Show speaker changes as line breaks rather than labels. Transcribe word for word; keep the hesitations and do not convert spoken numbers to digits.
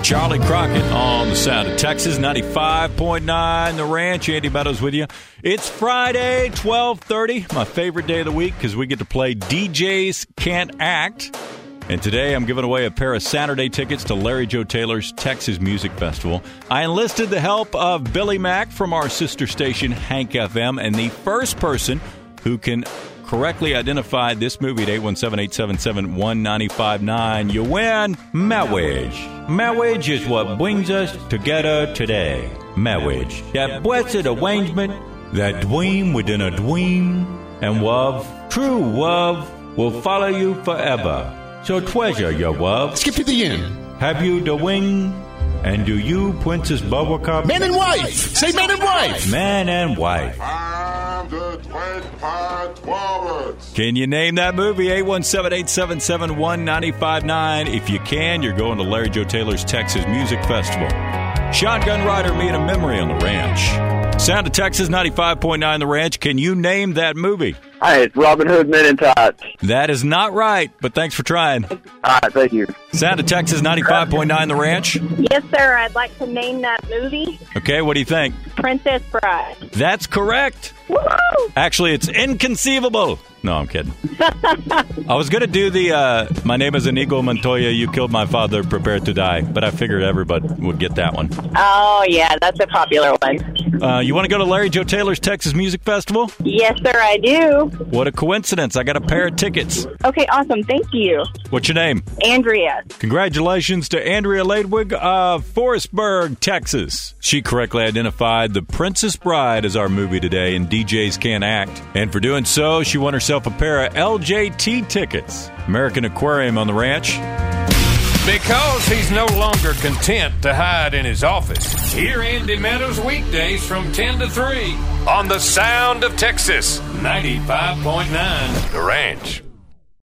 Charlie Crockett on the Sound of Texas, ninety-five point nine The Ranch. Andy Meadows with you. It's Friday, twelve thirty, my favorite day of the week because we get to play D Js Can't Act. And today I'm giving away a pair of Saturday tickets to Larry Joe Taylor's Texas Music Festival. I enlisted the help of Billy Mack from our sister station, Hank F M, and the first person who can correctly identify this movie at eight one seven, eight seven seven, one nine five nine, you win marriage. Marriage is what brings us together today. Marriage. That blessed arrangement, that dream within a dream, and love, true love, will follow you forever. So treasure your love.
Skip to the end.
Have you the wing? And do you, Princess Bubblecup?
Man and wife. Say man and wife.
Man and wife.
I'm the Twin Pod Roberts.
Can you name that movie? eight one seven, eight seven seven, one nine five nine. If you can, you're going to Larry Joe Taylor's Texas Music Festival. Shotgun Rider made a memory on the ranch. Sound of Texas, ninety-five point nine The Ranch. Can you name that movie?
Hi, it's Robin Hood Men in Tights.
That is not right, but thanks for trying.
All right, thank you.
Sound of Texas, ninety-five point nine The Ranch.
Yes, sir. I'd like to name that movie
Okay, what do you think?
Princess Bride.
That's correct.
Woo!
Actually, it's inconceivable. No, I'm kidding. I was going to do the, uh, my name is Inigo Montoya, you killed my father, prepare to die. But I figured everybody would get that one.
Oh, yeah, that's a popular one.
Uh, you want to go to Larry Joe Taylor's Texas Music Festival?
Yes, sir, I do.
What a coincidence. I got a pair of tickets.
Okay, awesome. Thank you.
What's your name?
Andrea.
Congratulations to Andrea Ladewig of Forestburg, Texas. She correctly identified The Princess Bride as our movie today in D Js Can't Act. And for doing so, she won herself a pair of L J T tickets. American Aquarium on the Ranch.
Because he's no longer content to hide in his office. Hear Andy Meadows weekdays from ten to three on the Sound of Texas, ninety-five point nine The Ranch.